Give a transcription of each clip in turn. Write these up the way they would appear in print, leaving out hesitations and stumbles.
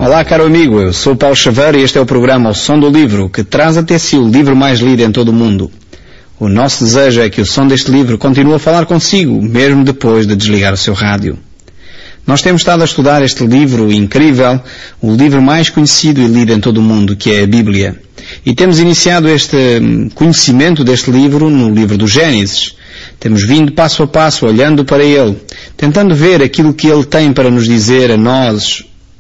Olá, caro amigo, eu sou Paulo Chaveiro e este é o programa O Som do Livro, que traz até si o livro mais lido em todo o mundo. O nosso desejo é que o som deste livro continue a falar consigo, mesmo depois de desligar o seu rádio. Nós temos estado a estudar este livro incrível, o livro mais conhecido e lido em todo o mundo, que é a Bíblia. E temos iniciado este conhecimento deste livro no livro do Gênesis. Temos vindo passo a passo, olhando para ele, tentando ver aquilo que ele tem para nos dizer a nós,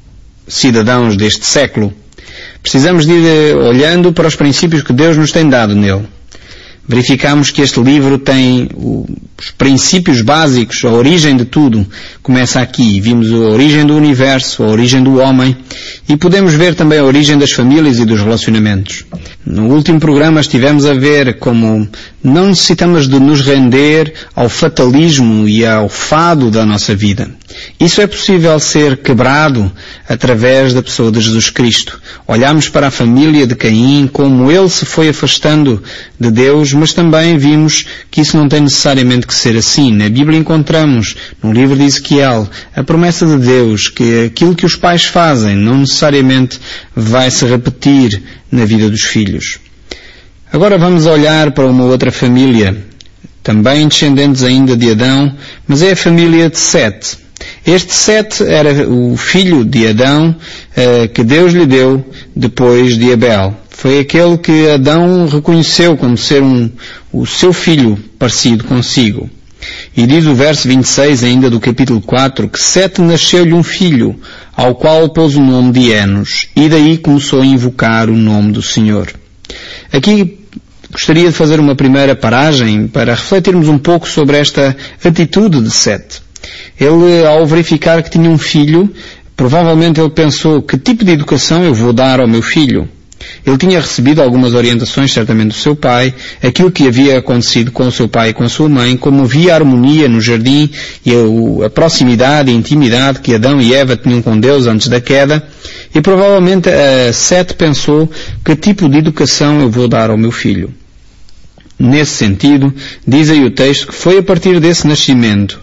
cidadãos deste século. Precisamos de ir olhando para os princípios que Deus nos tem dado nele. Verificamos que este livro tem os princípios básicos, a origem de tudo. Começa aqui. Vimos a origem do universo, a origem do homem e podemos ver também a origem das famílias e dos relacionamentos. No último programa estivemos a ver como não necessitamos de nos render ao fatalismo e ao fado da nossa vida. Isso é possível ser quebrado através da pessoa de Jesus Cristo. Olhamos para a família de Caim, como ele se foi afastando de Deus, mas também vimos que isso não tem necessariamente que ser assim. Na Bíblia encontramos, no livro de Ezequiel, a promessa de Deus que aquilo que os pais fazem não necessariamente vai se repetir na vida dos filhos. Agora vamos olhar para uma outra família, também descendentes ainda de Adão, mas é a família de Sete. Este Sete era o filho de Adão que Deus lhe deu depois de Abel. Foi aquele que Adão reconheceu como ser o seu filho parecido consigo. E diz o verso 26 ainda do capítulo 4 que Sete nasceu-lhe um filho, ao qual pôs o nome de Enos, e daí começou a invocar o nome do Senhor. Aqui gostaria de fazer uma primeira paragem para refletirmos um pouco sobre esta atitude de Sete. Ele, ao verificar que tinha um filho, provavelmente ele pensou: que tipo de educação eu vou dar ao meu filho? Ele tinha recebido algumas orientações, certamente, do seu pai, aquilo que havia acontecido com o seu pai e com a sua mãe, como havia harmonia no jardim e a proximidade e intimidade que Adão e Eva tinham com Deus antes da queda, e provavelmente Sete pensou: que tipo de educação eu vou dar ao meu filho? Nesse sentido, diz aí o texto que foi a partir desse nascimento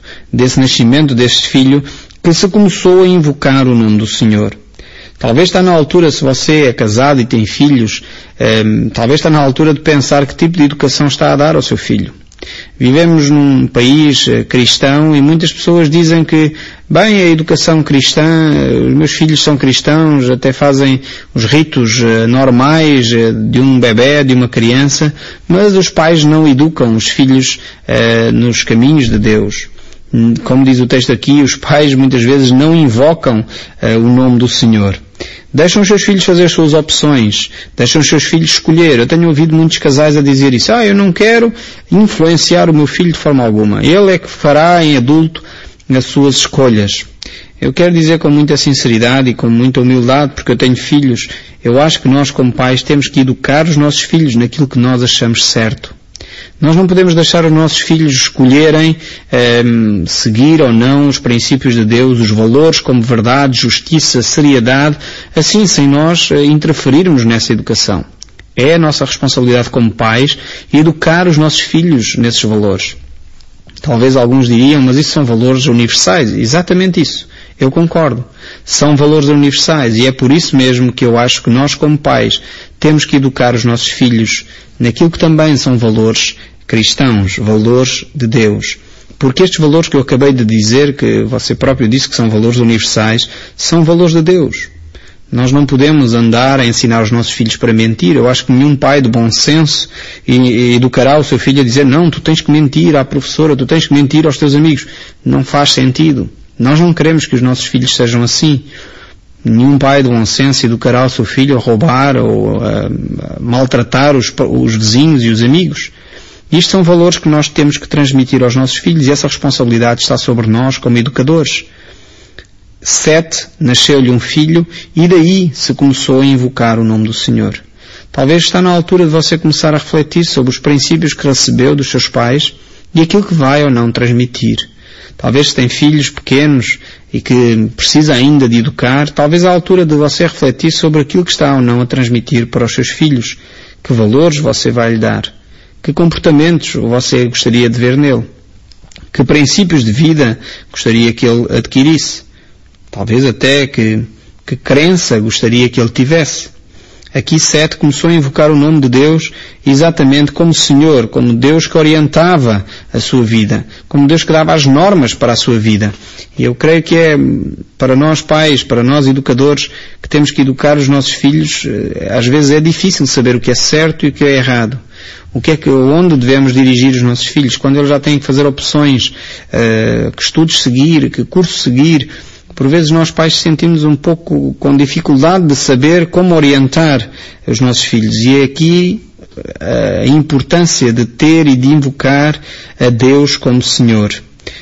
deste filho, que se começou a invocar o nome do Senhor. Talvez está na altura, se você é casado e tem filhos, talvez está na altura de pensar que tipo de educação está a dar ao seu filho. Vivemos num país cristão e muitas pessoas dizem que, bem, a educação cristã, os meus filhos são cristãos, até fazem os ritos normais de um bebé, de uma criança, mas os pais não educam os filhos nos caminhos de Deus. Como diz o texto aqui, os pais muitas vezes não invocam o nome do Senhor. Deixam os seus filhos fazer as suas opções, deixam os seus filhos escolher. Eu tenho ouvido muitos casais a dizer isso: eu não quero influenciar o meu filho de forma alguma. Ele é que fará em adulto as suas escolhas. Eu quero dizer com muita sinceridade e com muita humildade, porque eu tenho filhos, eu acho que nós como pais temos que educar os nossos filhos naquilo que nós achamos certo. Nós não podemos deixar os nossos filhos escolherem seguir ou não os princípios de Deus, os valores como verdade, justiça, seriedade, assim sem nós interferirmos nessa educação. É a nossa responsabilidade como pais educar os nossos filhos nesses valores. Talvez alguns diriam: mas isso são valores universais. Exatamente isso. Eu concordo. São valores universais e é por isso mesmo que eu acho que nós como pais temos que educar os nossos filhos naquilo que também são valores cristãos, valores de Deus. Porque estes valores que eu acabei de dizer, que você próprio disse que são valores universais, são valores de Deus. Nós não podemos andar a ensinar os nossos filhos para mentir. Eu acho que nenhum pai de bom senso educará o seu filho a dizer: não, tu tens que mentir à professora, tu tens que mentir aos teus amigos. Não faz sentido. Nós não queremos que os nossos filhos sejam assim. Nenhum pai de bom senso educará o seu filho a roubar ou a maltratar os vizinhos e os amigos. Isto são valores que nós temos que transmitir aos nossos filhos e essa responsabilidade está sobre nós como educadores. Sete nasceu-lhe um filho e daí se começou a invocar o nome do Senhor. Talvez está na altura de você começar a refletir sobre os princípios que recebeu dos seus pais e aquilo que vai ou não transmitir. Talvez se tem filhos pequenos e que precisa ainda de educar, talvez à altura de você refletir sobre aquilo que está ou não a transmitir para os seus filhos. Que valores você vai lhe dar? Que comportamentos você gostaria de ver nele? Que princípios de vida gostaria que ele adquirisse? Talvez até que que crença gostaria que ele tivesse. Aqui Sete começou a invocar o nome de Deus exatamente como Senhor, como Deus que orientava a sua vida, como Deus que dava as normas para a sua vida. E eu creio que é para nós pais, para nós educadores, que temos que educar os nossos filhos. Às vezes é difícil saber o que é certo e o que é errado. Onde devemos dirigir os nossos filhos, quando eles já têm que fazer opções, que estudos seguir, que curso seguir. Por vezes nós pais sentimos um pouco com dificuldade de saber como orientar os nossos filhos. E é aqui a importância de ter e de invocar a Deus como Senhor.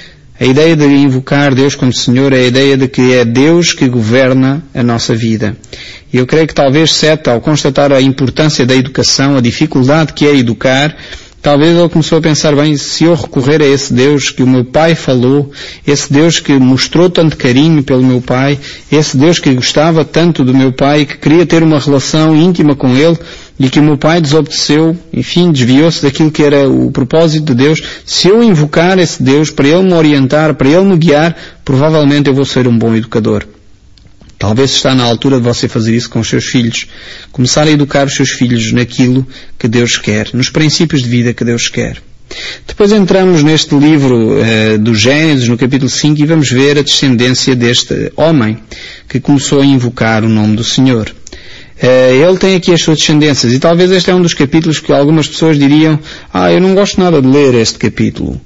A ideia de invocar Deus como Senhor é a ideia de que é Deus que governa a nossa vida. E eu creio que talvez Sete, ao constatar a importância da educação, a dificuldade que é educar, talvez ele começou a pensar, bem, se eu recorrer a esse Deus que o meu pai falou, esse Deus que mostrou tanto carinho pelo meu pai, esse Deus que gostava tanto do meu pai, que queria ter uma relação íntima com ele, e que o meu pai desobedeceu, enfim, desviou-se daquilo que era o propósito de Deus, se eu invocar esse Deus para ele me orientar, para ele me guiar, provavelmente eu vou ser um bom educador. Talvez está na altura de você fazer isso com os seus filhos. Começar a educar os seus filhos naquilo que Deus quer, nos princípios de vida que Deus quer. Depois entramos neste livro do Gênesis, no capítulo 5, e vamos ver a descendência deste homem que começou a invocar o nome do Senhor. Ele tem aqui as suas descendências, e talvez este é um dos capítulos que algumas pessoas diriam, eu não gosto nada de ler este capítulo.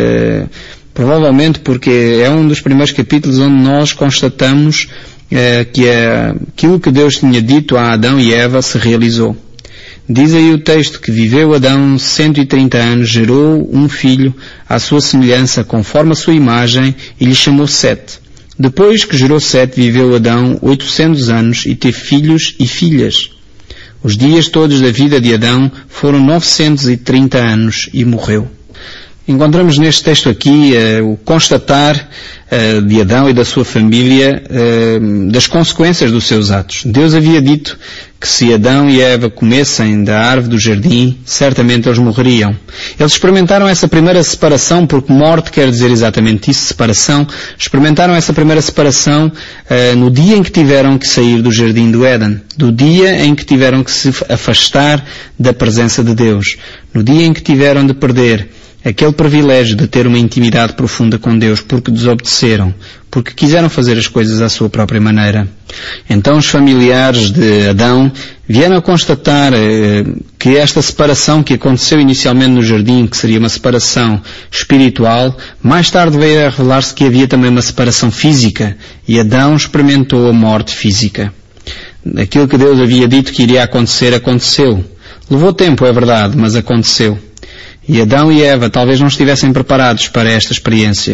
Provavelmente porque é um dos primeiros capítulos onde nós constatamos que aquilo que Deus tinha dito a Adão e Eva se realizou. Diz aí o texto que viveu Adão 130 anos, gerou um filho à sua semelhança, conforme a sua imagem, e lhe chamou Sete. Depois que gerou Sete, viveu Adão 800 anos e teve filhos e filhas. Os dias todos da vida de Adão foram 930 anos e morreu. Encontramos neste texto aqui o constatar de Adão e da sua família das consequências dos seus atos. Deus havia dito que se Adão e Eva comessem da árvore do jardim, certamente eles morreriam. Eles experimentaram essa primeira separação, porque morte quer dizer exatamente isso, separação. Experimentaram essa primeira separação no dia em que tiveram que sair do jardim do Éden, do dia em que tiveram que se afastar da presença de Deus, no dia em que tiveram de perder aquele privilégio de ter uma intimidade profunda com Deus, porque desobedeceram, porque quiseram fazer as coisas à sua própria maneira. Então os familiares de Adão vieram a constatar que esta separação que aconteceu inicialmente no jardim, que seria uma separação espiritual, mais tarde veio a revelar-se que havia também uma separação física, e Adão experimentou a morte física. Aquilo que Deus havia dito que iria acontecer, aconteceu. Levou tempo, é verdade, mas aconteceu. E Adão e Eva talvez não estivessem preparados para esta experiência.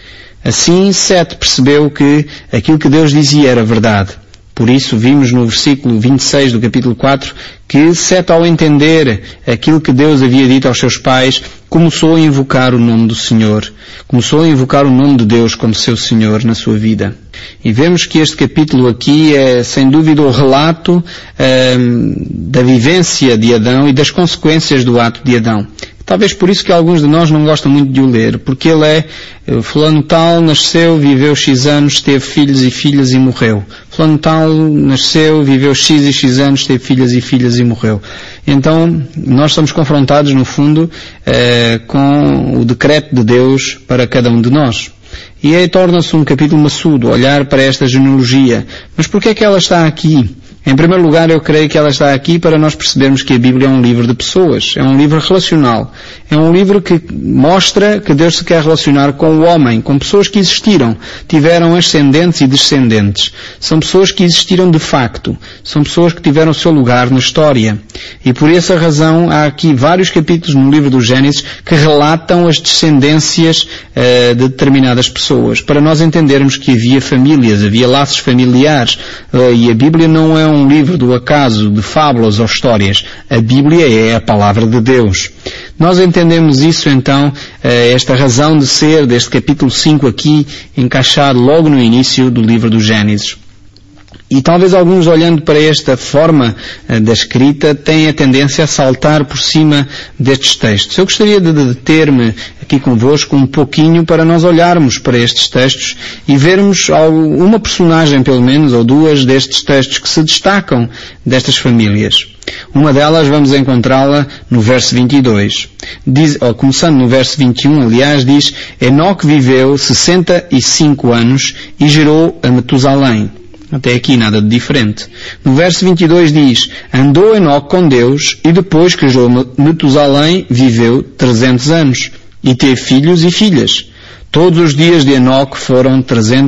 Assim, Sete percebeu que aquilo que Deus dizia era verdade. Por isso, vimos no versículo 26 do capítulo 4 que Sete, ao entender aquilo que Deus havia dito aos seus pais, começou a invocar o nome do Senhor. Começou a invocar o nome de Deus como seu Senhor na sua vida. E vemos que este capítulo aqui é, sem dúvida, o relato da vivência de Adão e das consequências do ato de Adão. Talvez por isso que alguns de nós não gostam muito de o ler, porque ele fulano tal nasceu, viveu X anos, teve filhos e filhas e morreu. Fulano tal nasceu, viveu X e X anos, teve filhas e morreu. Então, nós somos confrontados, no fundo, com o decreto de Deus para cada um de nós. E aí torna-se um capítulo maçudo, olhar para esta genealogia. Mas por que é que ela está aqui? Em primeiro lugar, eu creio que ela está aqui para nós percebermos que a Bíblia é um livro de pessoas, é um livro relacional. É um livro que mostra que Deus se quer relacionar com o homem, com pessoas que existiram, tiveram ascendentes e descendentes. São pessoas que existiram de facto, são pessoas que tiveram o seu lugar na história. E por essa razão há aqui vários capítulos no livro do Gênesis que relatam as descendências de determinadas pessoas, para nós entendermos que havia famílias, havia laços familiares, e a Bíblia não é um livro do acaso, de fábulas ou histórias. A Bíblia é a palavra de Deus. Nós entendemos isso então, esta razão de ser deste capítulo 5 aqui, encaixado logo no início do livro do Gênesis. E talvez alguns, olhando para esta forma da escrita, tenham a tendência a saltar por cima destes textos. Eu gostaria de deter-me aqui convosco um pouquinho para nós olharmos para estes textos e vermos uma personagem, pelo menos, ou duas destes textos que se destacam destas famílias. Uma delas vamos encontrá-la no verso 22. Começando no verso 21, aliás, diz: Enoque viveu 65 anos e gerou a Metusalém. Até aqui nada de diferente. No verso 22 diz: andou Enoque com Deus e depois que gerou Metusalém viveu 300 anos e teve filhos e filhas. Todos os dias de Enoque foram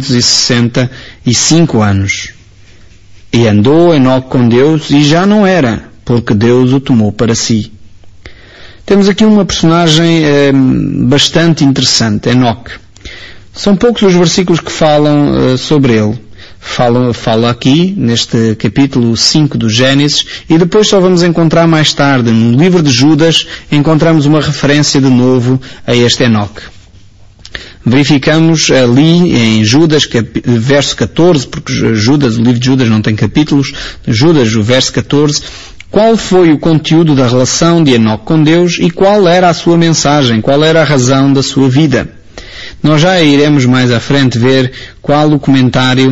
365 anos. E andou Enoque com Deus e já não era, porque Deus o tomou para si. Temos aqui uma personagem bastante interessante, Enoque. São poucos os versículos que falam sobre ele. Fala aqui, neste capítulo 5 do Gênesis, e depois só vamos encontrar mais tarde, no livro de Judas, encontramos uma referência de novo a este Enoque. Verificamos ali em Judas, verso 14, porque Judas, o livro de Judas não tem capítulos, Judas, o verso 14, qual foi o conteúdo da relação de Enoque com Deus e qual era a sua mensagem, qual era a razão da sua vida. Nós já iremos mais à frente ver qual o comentário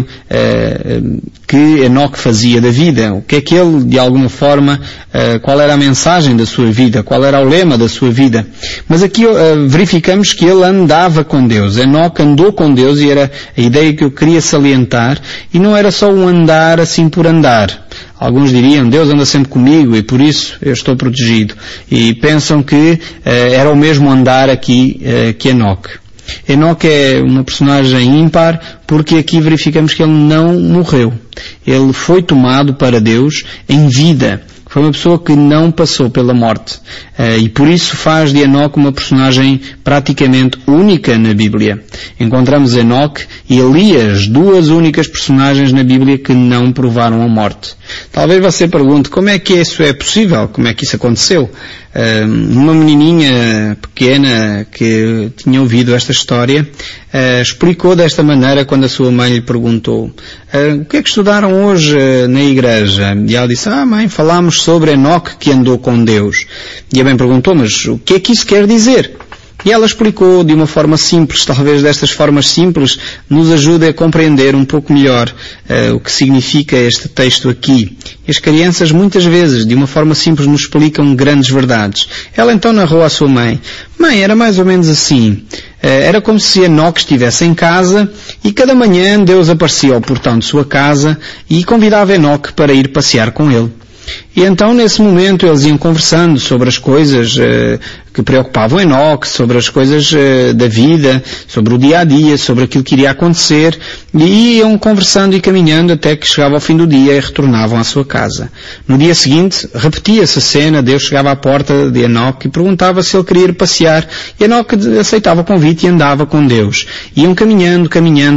que Enoque fazia da vida. O que é que ele, de alguma forma, qual era a mensagem da sua vida, qual era o lema da sua vida. Mas aqui verificamos que ele andava com Deus. Enoque andou com Deus e era a ideia que eu queria salientar. E não era só um andar assim por andar. Alguns diriam, Deus anda sempre comigo e por isso eu estou protegido. E pensam que era o mesmo andar aqui que Enoque. Enoque é uma personagem ímpar porque aqui verificamos que ele não morreu. Ele foi tomado para Deus em vida. Foi uma pessoa que não passou pela morte. E por isso faz de Enoque uma personagem praticamente única na Bíblia. Encontramos Enoque e Elias, duas únicas personagens na Bíblia que não provaram a morte. Talvez você pergunte, como é que isso é possível? Como é que isso aconteceu? Uma menininha pequena que tinha ouvido esta história explicou desta maneira quando a sua mãe lhe perguntou: o que é que estudaram hoje na igreja? E ela disse: mãe, falámos sobre Enoque que andou com Deus. E a mãe perguntou: mas o que é que isso quer dizer? E ela explicou de uma forma simples, talvez destas formas simples nos ajude a compreender um pouco melhor o que significa este texto aqui. E as crianças muitas vezes, de uma forma simples, nos explicam grandes verdades. Ela então narrou à sua mãe: mãe, era mais ou menos assim. Era como se Enoque estivesse em casa e cada manhã Deus aparecia ao portão de sua casa e convidava Enoque para ir passear com ele. E então, nesse momento, eles iam conversando sobre as coisas que preocupavam Enoque, sobre as coisas da vida, sobre o dia a dia, sobre aquilo que iria acontecer, e iam conversando e caminhando até que chegava ao fim do dia e retornavam à sua casa. No dia seguinte, repetia-se a cena, Deus chegava à porta de Enoque e perguntava se ele queria ir passear, e Enoque aceitava o convite e andava com Deus. Iam caminhando,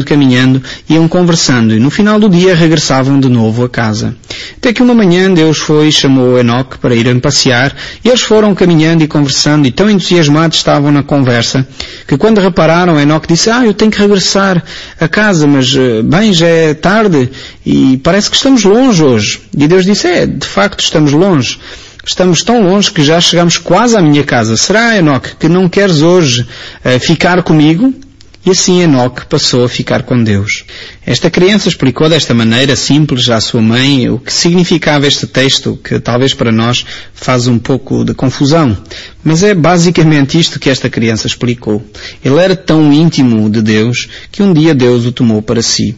iam conversando, e no final do dia regressavam de novo a casa. Até que uma manhã Deus foi e chamou Enoque para irem passear, e eles foram caminhando e conversando, e tão entusiasmados estavam na conversa, que quando repararam, Enoque disse: eu tenho que regressar a casa, mas bem, já é tarde, e parece que estamos longe hoje. E Deus disse: de facto estamos longe. Estamos tão longe que já chegamos quase à minha casa. Será, Enoque, que não queres hoje ficar comigo? E assim Enoque passou a ficar com Deus. Esta criança explicou desta maneira simples à sua mãe o que significava este texto, que talvez para nós faz um pouco de confusão. Mas é basicamente isto que esta criança explicou. Ele era tão íntimo de Deus que um dia Deus o tomou para si.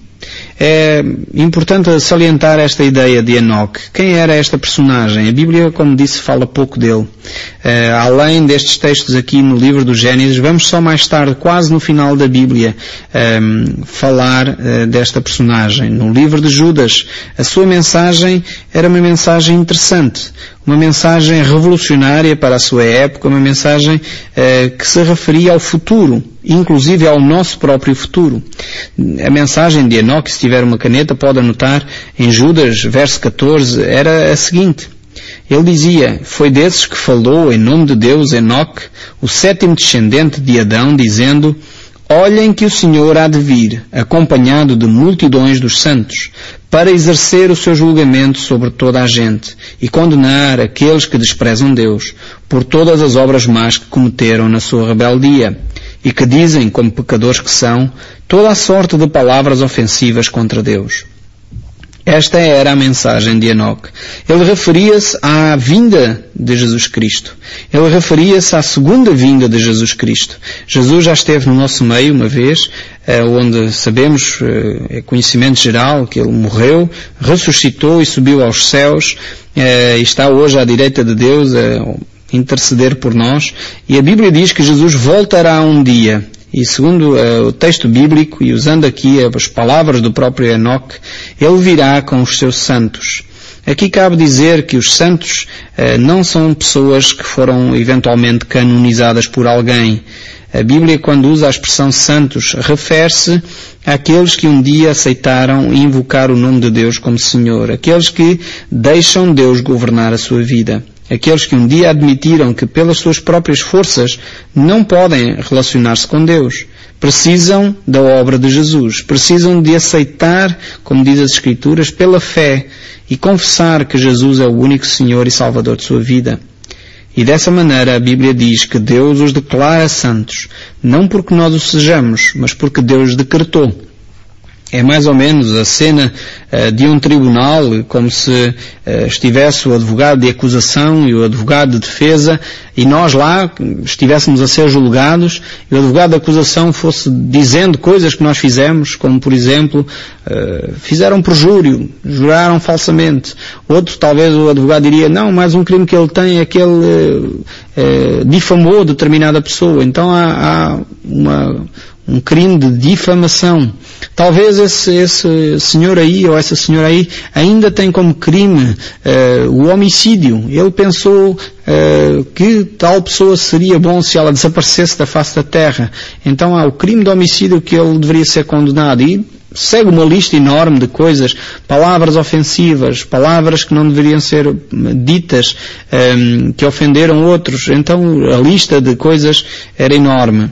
É importante salientar esta ideia de Enoque. Quem era esta personagem? A Bíblia, como disse, fala pouco dele. Além destes textos aqui no livro do Gênesis, vamos só mais tarde, quase no final da Bíblia, falar desta personagem. No livro de Judas, a sua mensagem era uma mensagem interessante, uma mensagem revolucionária para a sua época, uma mensagem que se referia ao futuro, inclusive ao nosso próprio futuro. A mensagem de Enoque, se tiver uma caneta, pode anotar em Judas, verso 14, era a seguinte. Ele dizia: foi desses que falou em nome de Deus Enoque, o sétimo descendente de Adão, dizendo: Olhem que o Senhor há de vir, acompanhado de multidões dos santos, para exercer o seu julgamento sobre toda a gente e condenar aqueles que desprezam Deus por todas as obras más que cometeram na sua rebeldia e que dizem, como pecadores que são, toda a sorte de palavras ofensivas contra Deus. Esta era a mensagem de Enoque. Ele referia-se à vinda de Jesus Cristo. Ele referia-se à segunda vinda de Jesus Cristo. Jesus já esteve no nosso meio uma vez, onde sabemos, é conhecimento geral, que ele morreu, ressuscitou e subiu aos céus, e está hoje à direita de Deus a interceder por nós. E a Bíblia diz que Jesus voltará um dia. E segundo o texto bíblico, e usando aqui as palavras do próprio Enoque, ele virá com os seus santos. Aqui cabe dizer que os santos não são pessoas que foram eventualmente canonizadas por alguém. A Bíblia, quando usa a expressão santos, refere-se àqueles que um dia aceitaram invocar o nome de Deus como Senhor, aqueles que deixam Deus governar a sua vida. Aqueles que um dia admitiram que pelas suas próprias forças não podem relacionar-se com Deus. Precisam da obra de Jesus. Precisam de aceitar, como diz as Escrituras, pela fé e confessar que Jesus é o único Senhor e Salvador de sua vida. E dessa maneira a Bíblia diz que Deus os declara santos, não porque nós o sejamos, mas porque Deus decretou. É mais ou menos a cena de um tribunal, como se estivesse o advogado de acusação e o advogado de defesa, e nós lá estivéssemos a ser julgados, e o advogado de acusação fosse dizendo coisas que nós fizemos, como por exemplo, fizeram perjúrio, juraram falsamente. Outro, talvez o advogado diria, não, mas um crime que ele tem é que ele difamou determinada pessoa. Então há um crime de difamação. Talvez esse senhor aí, ou essa senhora aí, ainda tem como crime o homicídio. Ele pensou que tal pessoa seria bom se ela desaparecesse da face da terra. Então há o crime de homicídio que ele deveria ser condenado. E segue uma lista enorme de coisas, palavras ofensivas, palavras que não deveriam ser ditas, que ofenderam outros. Então a lista de coisas era enorme.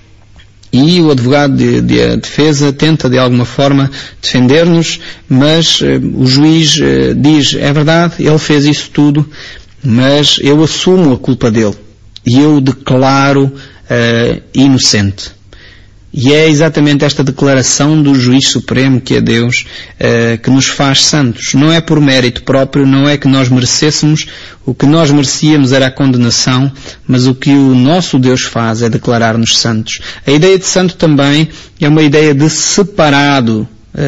E o advogado de defesa tenta de alguma forma defender-nos, mas o juiz diz, é verdade, ele fez isso tudo, mas eu assumo a culpa dele e eu o declaro inocente. E é exatamente esta declaração do juiz supremo, que é Deus, que nos faz santos. Não é por mérito próprio, não é que nós merecêssemos. O que nós merecíamos era a condenação, mas o que o nosso Deus faz é declarar-nos santos. A ideia de santo também é uma ideia de separado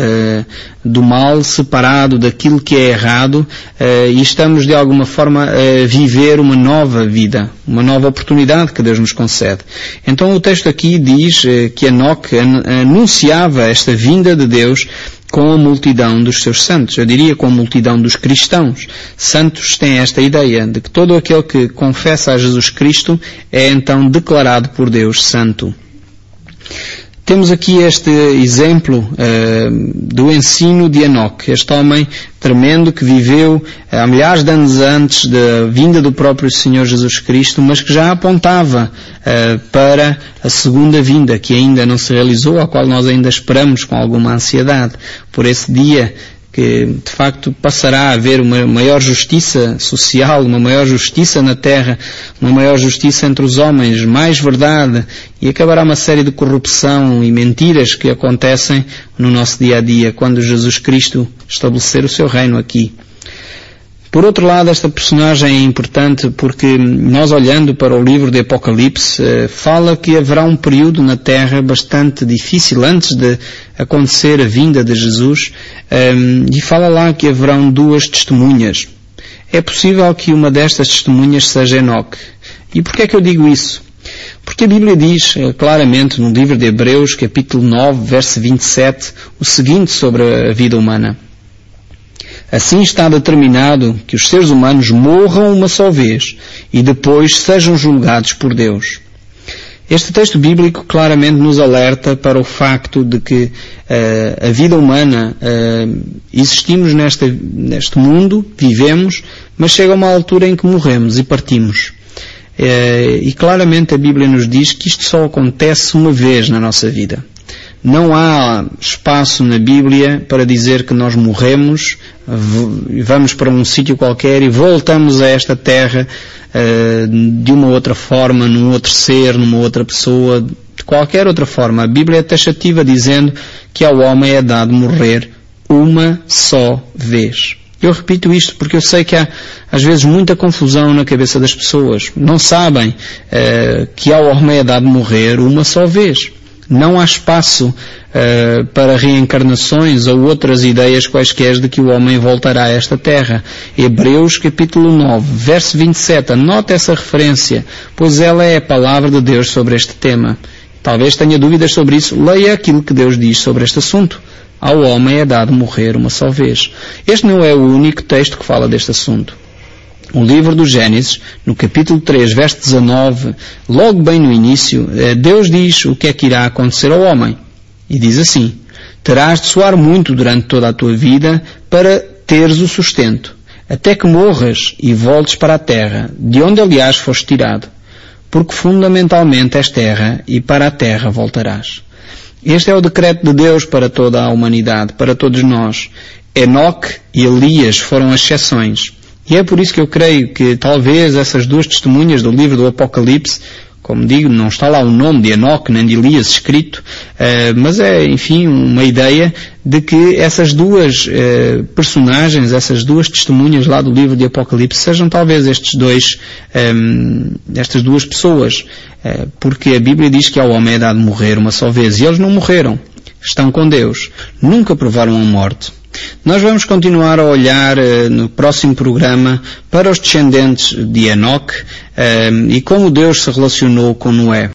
do mal, separado daquilo que é errado, e estamos de alguma forma a viver uma nova vida, uma nova oportunidade que Deus nos concede. Então o texto aqui diz que Enoque anunciava esta vinda de Deus com a multidão dos seus santos. Eu diria com a multidão dos cristãos. Santos têm esta ideia de que todo aquele que confessa a Jesus Cristo é então declarado por Deus santo. Temos aqui este exemplo do ensino de Enoque, este homem tremendo que viveu há milhares de anos antes da vinda do próprio Senhor Jesus Cristo, mas que já apontava para a segunda vinda, que ainda não se realizou, a qual nós ainda esperamos com alguma ansiedade por esse dia, que de facto passará a haver uma maior justiça social, uma maior justiça na terra, uma maior justiça entre os homens, mais verdade, e acabará uma série de corrupção e mentiras que acontecem no nosso dia a dia, quando Jesus Cristo estabelecer o seu reino aqui. Por outro lado, esta personagem é importante porque nós, olhando para o livro de Apocalipse, fala que haverá um período na Terra bastante difícil antes de acontecer a vinda de Jesus, e fala lá que haverão duas testemunhas. É possível que uma destas testemunhas seja Enoque. E porquê é que eu digo isso? Porque a Bíblia diz claramente no livro de Hebreus, capítulo 9, verso 27, o seguinte sobre a vida humana. Assim está determinado que os seres humanos morram uma só vez e depois sejam julgados por Deus. Este texto bíblico claramente nos alerta para o facto de que a vida humana, existimos neste mundo, vivemos, mas chega uma altura em que morremos e partimos. E claramente a Bíblia nos diz que isto só acontece uma vez na nossa vida. Não há espaço na Bíblia para dizer que nós morremos, vamos para um sítio qualquer e voltamos a esta terra de uma outra forma, num outro ser, numa outra pessoa, de qualquer outra forma. A Bíblia é taxativa dizendo que ao homem é dado morrer uma só vez. Eu repito isto porque eu sei que há às vezes muita confusão na cabeça das pessoas. Não sabem que ao homem é dado morrer uma só vez. Não há espaço para reencarnações ou outras ideias quaisquer de que o homem voltará a esta terra. Hebreus capítulo 9, verso 27. Anote essa referência, pois ela é a palavra de Deus sobre este tema. Talvez tenha dúvidas sobre isso. Leia aquilo que Deus diz sobre este assunto. Ao homem é dado morrer uma só vez. Este não é o único texto que fala deste assunto. O livro do Gênesis, no capítulo 3, verso 19, logo bem no início, Deus diz o que é que irá acontecer ao homem. E diz assim: terás de suar muito durante toda a tua vida para teres o sustento, até que morras e voltes para a terra, de onde aliás foste tirado, porque fundamentalmente és terra e para a terra voltarás. Este é o decreto de Deus para toda a humanidade, para todos nós. Enoque e Elias foram exceções. E é por isso que eu creio que talvez essas duas testemunhas do livro do Apocalipse, como digo, não está lá o nome de Enoque nem de Elias escrito, mas é, enfim, uma ideia de que essas duas personagens, essas duas testemunhas lá do livro de Apocalipse, sejam talvez estas duas pessoas, porque a Bíblia diz que ao homem é dado morrer uma só vez, e eles não morreram, estão com Deus, nunca provaram a morte. Nós vamos continuar a olhar no próximo programa para os descendentes de Enoque e como Deus se relacionou com Noé.